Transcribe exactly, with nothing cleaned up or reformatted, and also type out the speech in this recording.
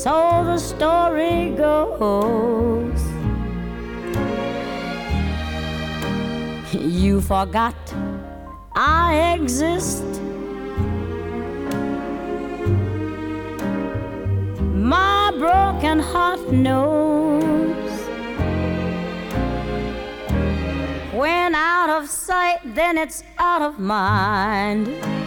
So the story goes, you forgot I exist. My broken heart knows, when out of sight, then it's out of mind.